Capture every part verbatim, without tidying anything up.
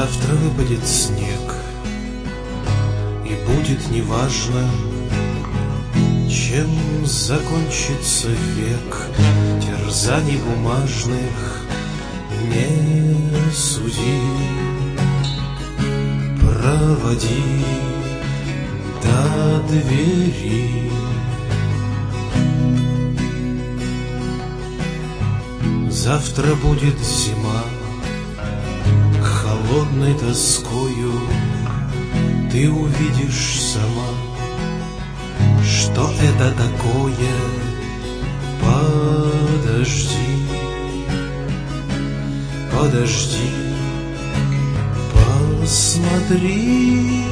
Завтра выпадет снег, и будет неважно, чем закончится век терзаний бумажных. Не суди, проводи до двери. Завтра будет зима, холодной тоскою ты увидишь сама, что это такое. Подожди, подожди, посмотри.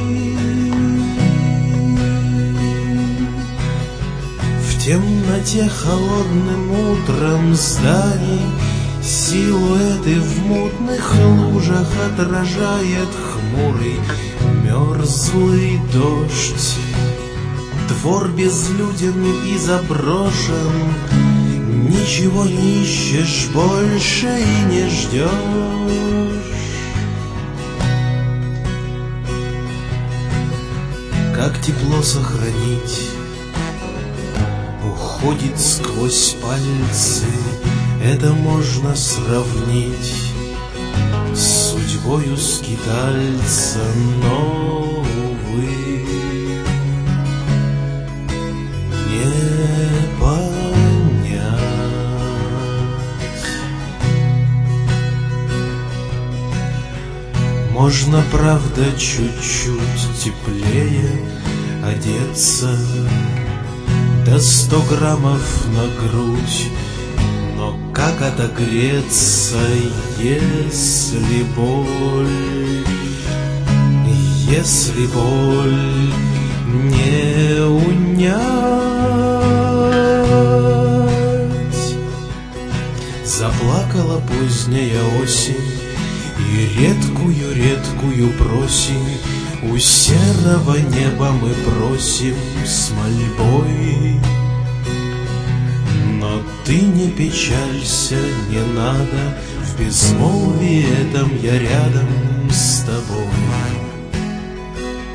В темноте холодным утром зданий силуэты в мутных лужах отражает хмурый мерзлый дождь. Двор безлюден и заброшен, ничего не ищешь больше и не ждешь. Как тепло сохранить уходит сквозь пальцы, это можно сравнить с судьбою скитальца, но, увы, не понять. Можно, правда, чуть-чуть теплее одеться, до сто граммов на грудь, но как отогреться, если боль, если боль не унять? Заплакала поздняя осень, и редкую-редкую просень у серого неба мы просим с мольбой. Но ты не печалься, не надо, в безмолвии этом я рядом с тобой.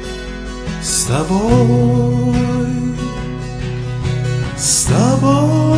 С тобой, с тобой.